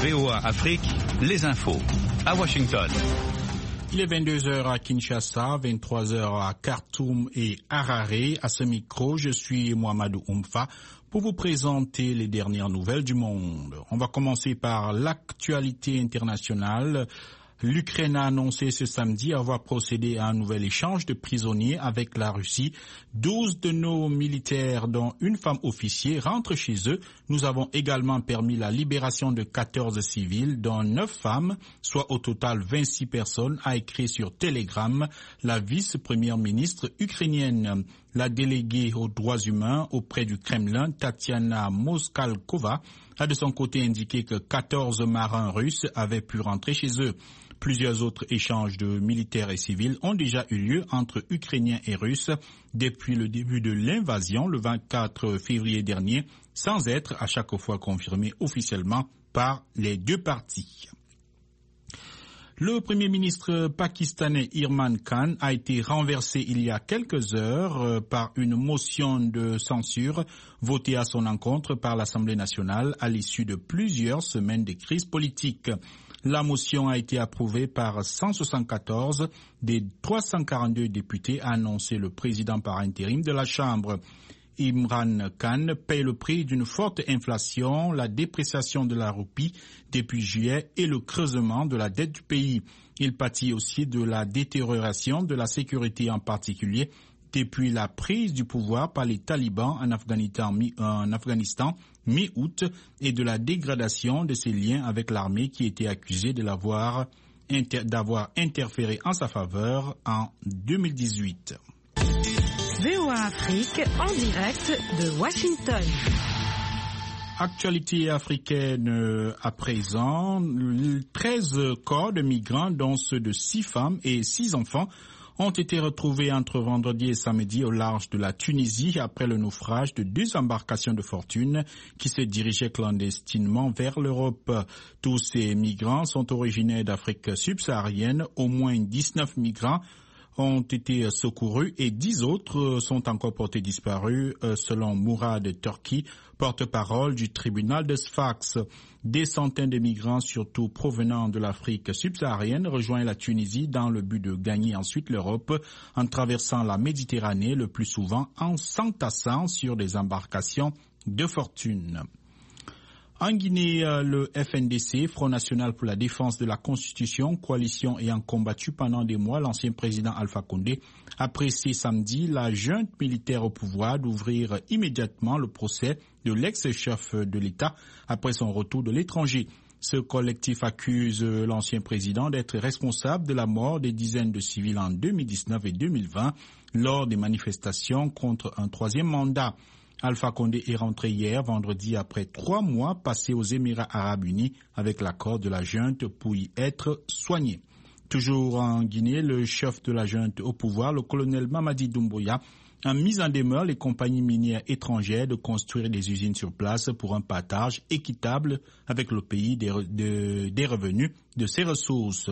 VOA Afrique, les infos. À Washington. Il est 22h à Kinshasa, 23h à Khartoum et Harare. À ce micro, je suis Mohamedou Oumfa pour vous présenter les dernières nouvelles du monde. On va commencer par l'actualité internationale. L'Ukraine a annoncé ce samedi avoir procédé à un nouvel échange de prisonniers avec la Russie. 12 de nos militaires, dont une femme officier, rentrent chez eux. Nous avons également permis la libération de 14 civils, dont 9 femmes, soit au total 26 personnes, a écrit sur Telegram la vice-première ministre ukrainienne. La déléguée aux droits humains auprès du Kremlin, Tatiana Moskalkova, a de son côté indiqué que 14 marins russes avaient pu rentrer chez eux. Plusieurs autres échanges de militaires et civils ont déjà eu lieu entre Ukrainiens et Russes depuis le début de l'invasion le 24 février dernier, sans être à chaque fois confirmé officiellement par les deux parties. Le Premier ministre pakistanais Imran Khan a été renversé il y a quelques heures par une motion de censure votée à son encontre par l'Assemblée nationale à l'issue de plusieurs semaines de crise politique. La motion a été approuvée par 174 des 342 députés, a annoncé le président par intérim de la Chambre. Imran Khan paie le prix d'une forte inflation, la dépréciation de la roupie depuis juillet et le creusement de la dette du pays. Il pâtit aussi de la détérioration de la sécurité, en particulier depuis la prise du pouvoir par les talibans en Afghanistan mi-août et de la dégradation de ses liens avec l'armée qui était accusée d'avoir interféré en sa faveur en 2018. VOA Afrique en direct de Washington. Actualité africaine à présent. 13 corps de migrants, dont ceux de 6 femmes et 6 enfants, ont été retrouvés entre vendredi et samedi au large de la Tunisie après le naufrage de 2 embarcations de fortune qui se dirigeaient clandestinement vers l'Europe. Tous ces migrants sont originaires d'Afrique subsaharienne. Au moins 19 migrants ont été secourus et 10 autres sont encore portés disparus, selon Mourad Turki, porte-parole du tribunal de Sfax. Des centaines de migrants, surtout provenant de l'Afrique subsaharienne, rejoignent la Tunisie dans le but de gagner ensuite l'Europe en traversant la Méditerranée, le plus souvent en s'entassant sur des embarcations de fortune. En Guinée, le FNDC, Front National pour la défense de la Constitution, coalition ayant combattu pendant des mois l'ancien président Alpha Condé, a pressé samedi la junte militaire au pouvoir d'ouvrir immédiatement le procès de l'ex-chef de l'État après son retour de l'étranger. Ce collectif accuse l'ancien président d'être responsable de la mort des dizaines de civils en 2019 et 2020 lors des manifestations contre un 3e mandat. Alpha Condé est rentré hier, vendredi, après 3 mois passés aux Émirats arabes unis avec l'accord de la junte pour y être soigné. Toujours en Guinée, le chef de la junte au pouvoir, le colonel Mamadi Doumbouya, a mis en demeure les compagnies minières étrangères de construire des usines sur place pour un partage équitable avec le pays des revenus de ses ressources.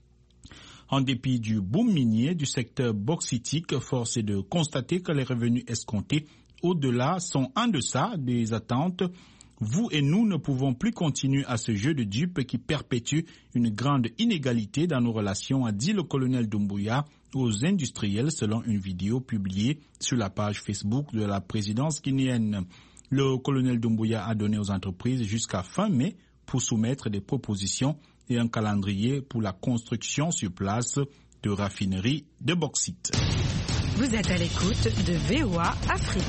En dépit du boom minier du secteur bauxitique, force est de constater que les revenus escomptés au-delà sont en deçà des attentes. Vous et nous ne pouvons plus continuer à ce jeu de dupes qui perpétue une grande inégalité dans nos relations, a dit le colonel Doumbouya aux industriels selon une vidéo publiée sur la page Facebook de la présidence guinéenne. Le colonel Doumbouya a donné aux entreprises jusqu'à fin mai pour soumettre des propositions et un calendrier pour la construction sur place de raffineries de bauxite. Vous êtes à l'écoute de VOA Afrique.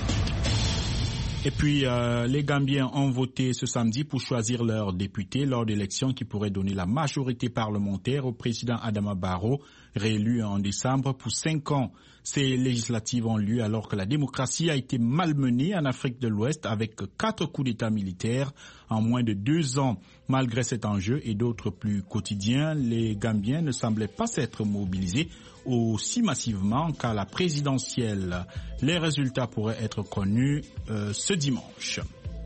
Et puis, les Gambiens ont voté ce samedi pour choisir leurs députés lors d'élections qui pourraient donner la majorité parlementaire au président Adama Barrow, réélu en décembre pour 5 ans. Ces législatives ont lieu alors que la démocratie a été malmenée en Afrique de l'Ouest avec 4 coups d'État militaires en moins de 2 ans. Malgré cet enjeu et d'autres plus quotidiens, les Gambiens ne semblaient pas s'être mobilisés aussi massivement qu'à la présidentielle. Les résultats pourraient être connus ce dimanche.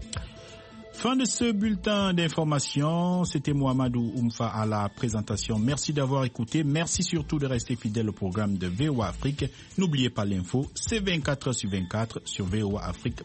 Fin de ce bulletin d'information. C'était Mohamedou Oumfa à la présentation. Merci d'avoir écouté. Merci surtout de rester fidèle au programme de VOA Afrique. N'oubliez pas l'info, c'est 24h sur 24 sur voaafrique.com.